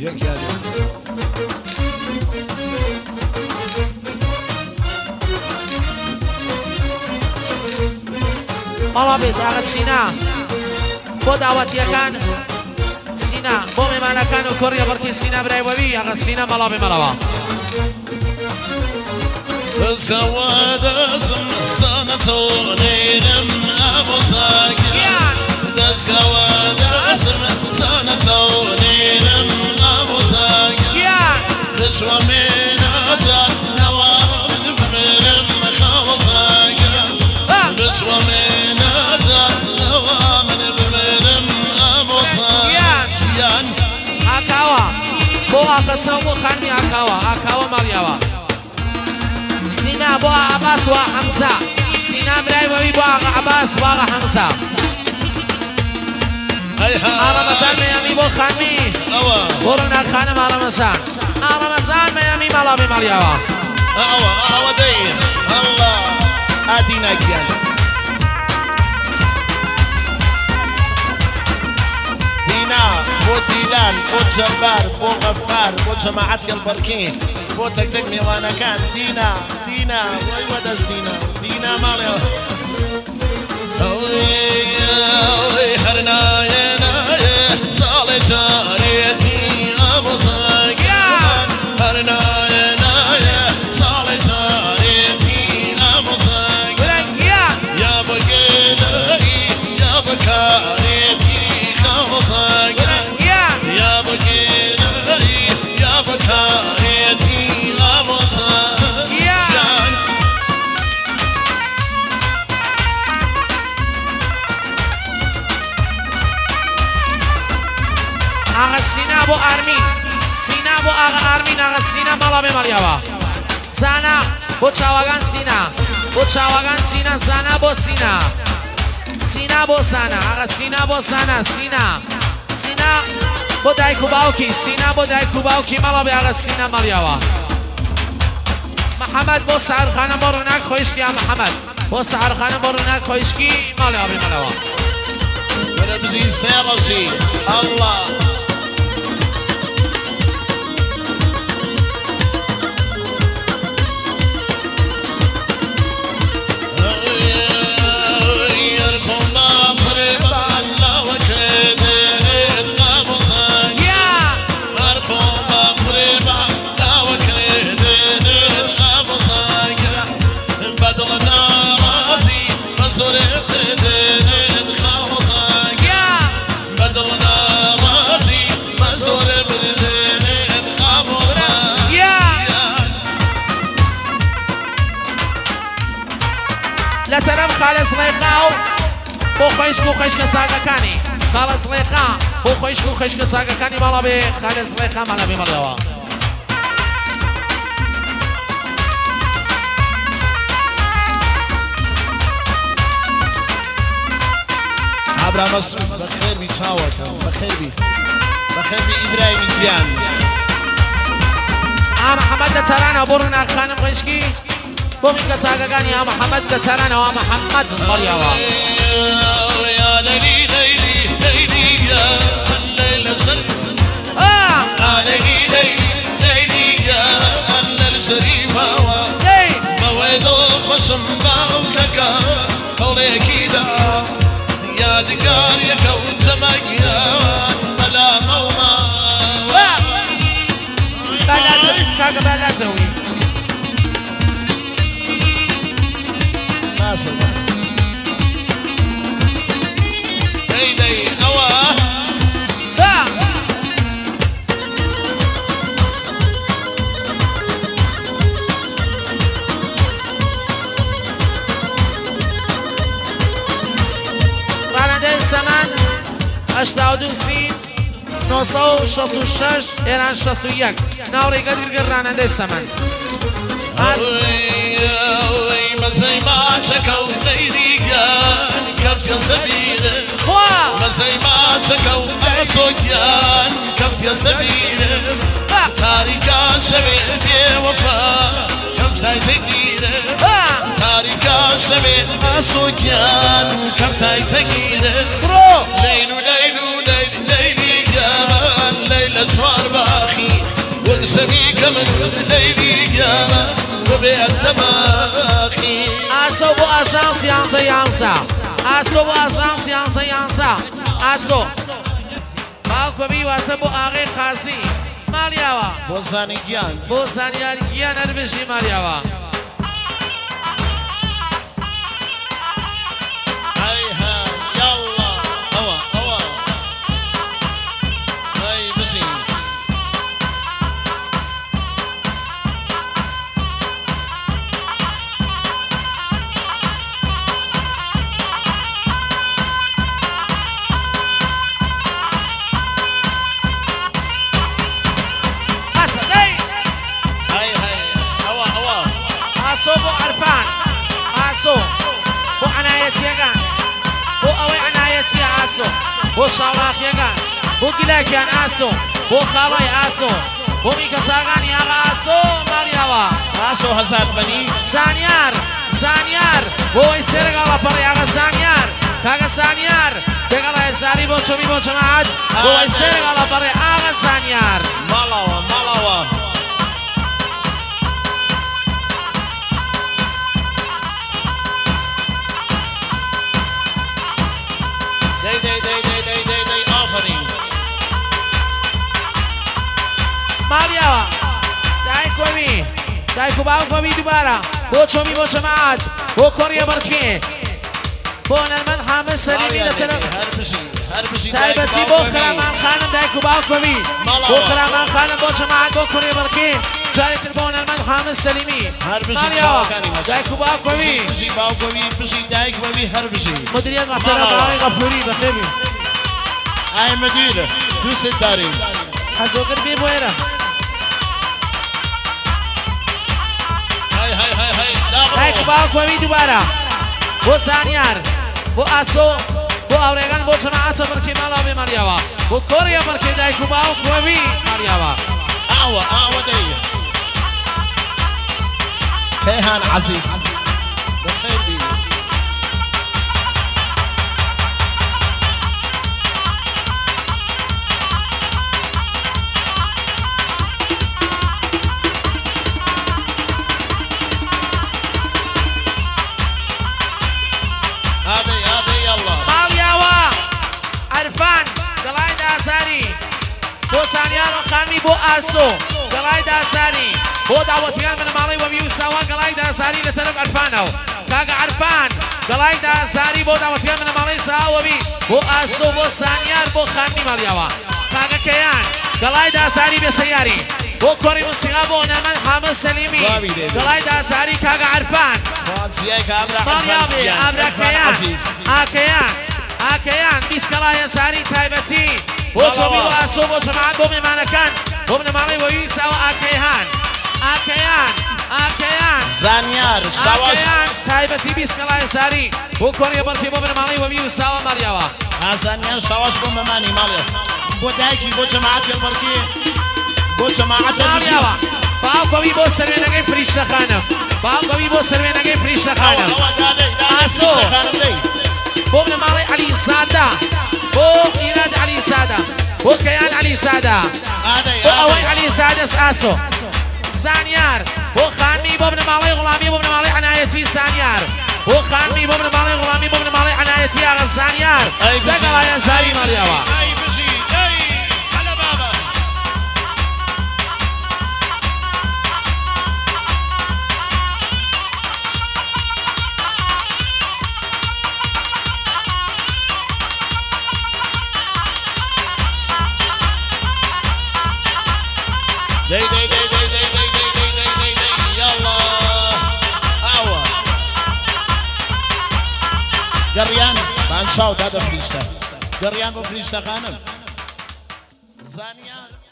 یک یاد مالا بیت آقا سینا با دعوتیکان سینا با میمانکان و کوریا برکی سینا برای وی آقا سینا مالا بی مالا دەستکەوادەسم زانەتۆ نێرم ئابۆزاگیان دەستکەوادەسم زانەتۆ نێرم ئابۆزاگیان ڕچوە مێنەجات نەوان بمرم خەوەزاگیان ڕچوە مێنەجات نەوان بمرم ئابۆزاگیان ئاکاوە بۆ ئاکەسە بۆ خانمی ئاکاوە ئاکاوە ماڵیاوە سینا بو عباس و حمزة سینا برای وی بو عباس و حمزة رمضان میامی بو خانمی برونا خانم رمضان رمضان میامی مالا بی مالیاوا دین الله آدینا گیان دینا بو دیلان بو جبار بو غفار بو جماعت البركين بو تك تك ميوانا كان دينا وي ودز دينا مالي اوي هرنا يا صالي جاريتي ابو زاقان هرنا يا صالي جاريتي ابو زاقان يا بقيلي يا بكاريتي ابو زاقان يا بقيلي يا بكاريتي ابو زاقان آقا سینا بو آرمین سینا بو آقا آرمین آقا سینا مالا بی مالیاوا زانا بو چاواگان سینا بو چاواگان سینا زانا بو سینا سینا بو زانا آقا سینا بو زانا سینا بو دایکو باوکی سینا بو دایکو باوکی مالا بی آقا سینا مالیاوا محمد بو سعرخانه بو رونک خویشکی محمد بو سعرخانه بو رونک خویشکی مالیاوا بی مالیاوا ونبزي سيرسي الله لسرم خالص لیقاو بو خوش کساگا کانی خالص لیقا بو خوش کساگا کانی مالا بی خالص لیقا مالا بی مالا عبر مسعود بخير بي شاوك بخير بي إبراهيم ديان محمد ترانا برونا خانم خوشکی بومي كساقاني يا محمد ترانا ومحمد مالياوا يا ليلي ليلي ليلي يا الليلة شريفة ليلي ليلي ليلي يا الليلة شريفة مويدو خشم باوكا قولي كيدا يا دقار يا كوت مقيان بلا موما بلا تهوي دي أواه سا راننده سمن 82 966 ایران 61 ناوری قدیر راننده سمن زي ما شكوا ليلي كان كبس يا سبيله زي ما شكوا سويان كبس يا سبيله تاريكا شبيه بوفا كبس يا ثقيله تاريكا شبيه سويان كبس يا ثقيله ليلو ليلو ليلي ليلي كان ليلة شواربا سميك من ليلي وبالدماغي اسو بو اجانس يانسا يانسا اسو بو اجانس يانسا يانسا اسو باوكو بي واسه بو آغای قاسي مالياوا بوزاني گيان بو زانيار گيان اربشي مالياوا هيها يلا هوا هوا هاي بسي اسو بو عرفان اسو بو عنايتي كان بو اوي عنايتي اسو بو شاواخ كان بو كلاكيان اسو بو خالاي اسو بو ميكساغان يا اسو مالياوا اسو هزار بني زانيار بو يسرق على بريا زانيار كاغا زانيار بقلا يساري بو شومي بو جماعات بو يسرق على بريا زانيار مالاوا دي آفرین مالياوا داي كوبي دوباره بو چومي بو جماعت بو كوريا بركي بو نرمن حامد سليمي لطرف تايبتي بو خرامان خانم داي كوبي بو خرامان خانم بو جماعت بو كوريا بركي جاري بو نرمن حامد سليمي مالياوا داي كوبي مديرية محترم آقای غفوری بخیری ای مدیر دوست داریم حزوگر بی بویره های باوکوی دوباره بو زانیار بو اسو بو اورگان بو جماعت برکی مالا بی مالیاوا بو کوریا برکی دایکو باوکوی مالیاوا اعوى دی هيهان عزيز بخير بي هذه يلا مالياوا عرفان قلايد اساري بو سانيار وخانمي بو اسو قلايد اساري بو دعوتيان من مالي وبيو سوا قلايد اساري لسلف عرفانو كاغا عرفان قلايد اساري بو دعوتيان من مالي سوا وبي بو اسو بو سانيار بو خانمي مالياوا كاغا كيان قلايد اساري بسياري بو كوري موسيقى بو نرمن حامد سليمي قلايد اساري كاغا عرفان ماليابي ابرا كيان اكيان بيسكلاي اساري تايبتي بو چوبي بو اسو بو جماعت بو ممانكان بو مالي ويو سوا اكيان زانيار سواس تايبتي بيسكلاي اساري بو كوري بركي بو مالي ويو سوا مالياوا زانيار سواس بو مماني ماليا بو دايكي بو جماعت البركي بو جماعت مالياوا باوكوي بو سروينگي فريشتا خانم باوكوي بو سروينگي فريشتا خانم اسو بو ابن مالي علي سادة بو إيراد علي سادة بو كيان علي سادة بو أوي علي سادة اسو زانيار بو خانمي بو ابن مالي غلامي بو ابن مالي عنايتي زانيار بو خانمي بو ابن مالي غلامي بو ابن مالي عنايتي اغا زانيار دقلا يا زاري مالياوا دي يلا اعوى قريان بانشاو هذا فريشتا قريان بفريشتا خانم زانيان